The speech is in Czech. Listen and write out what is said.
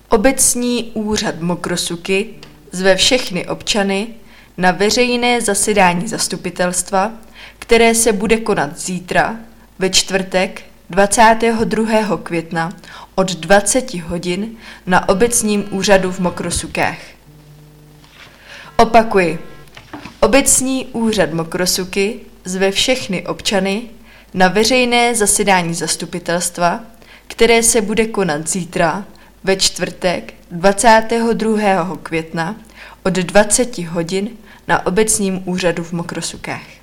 Obecní úřad Mokrosuky zve všechny občany na veřejné zasedání zastupitelstva, které se bude konat zítra, ve čtvrtek 22. května od 20 hodin na obecním úřadu v Mokrosukách. Opakuji, obecní úřad Mokrosuky zve všechny občany na veřejné zasedání zastupitelstva, které se bude konat zítra, ve čtvrtek 22. května od 20 hodin na obecním úřadu v Mokrosukách.